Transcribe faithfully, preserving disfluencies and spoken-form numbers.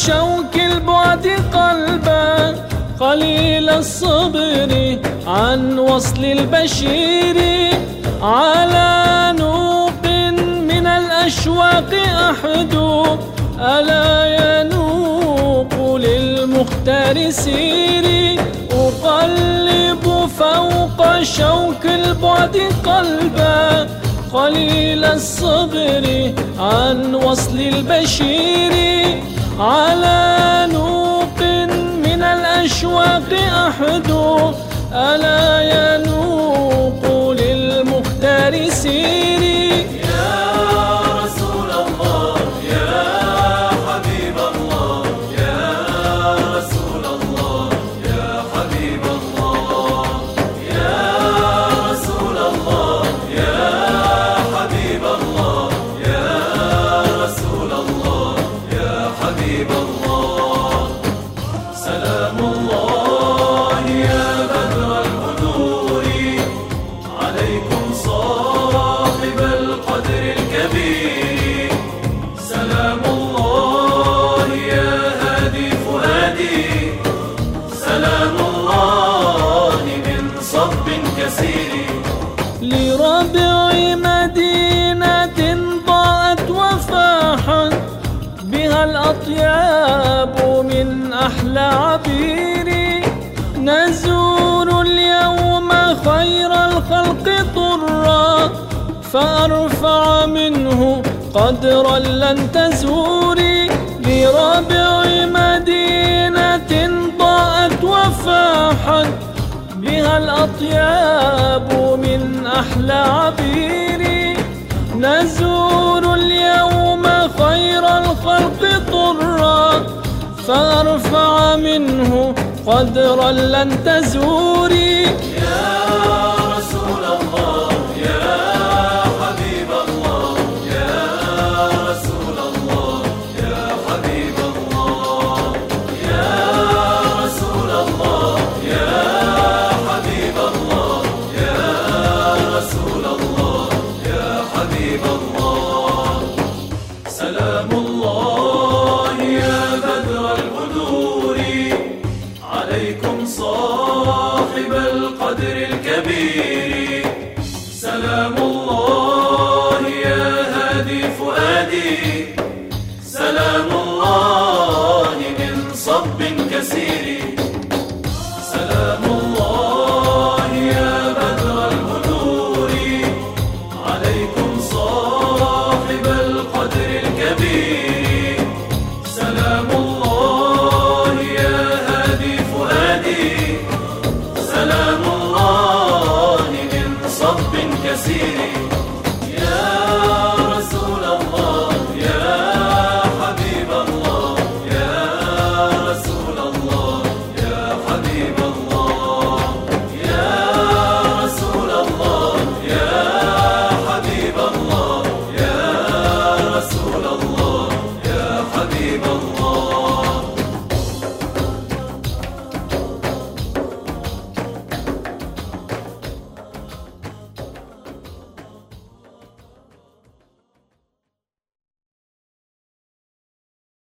شوك البعد قلبا قليل الصبر عن وصل البشير، على نوق من الأشواق أحدو ألا ينوق للمختار سيري، أقلب فوق شوك البعد قلبا قليل الصبر عن وصل البشير، على نوق من الأشواق أحدو ألا ينوق للمختار سيري. سلام الله يا بدر البدور عليكم صاحب القدر الكبير، سلام الله يا هادي فؤادي، سلام الله من صب كثير. لربع مدينة ضاءت وفاحت بها الأطياب من أحلى عبير، نزور اليوم خير الخلق طرا فأرفع منه قدرا لن تزوري، لربع مدينة ضاءت وفاحت بها الأطياب من أحلى عبير، نزور اليوم خير الخلق طرا فأرفع منه قدرا لن تزوري. يا رسول الله يا حبيب الله، يا رسول الله يا حبيب الله، يا رسول الله يا حبيب الله، يا رسول الله يا حبيب الله. سلام الله يا بدر البدور عليكم صاحب القدر الكبير، سلام الله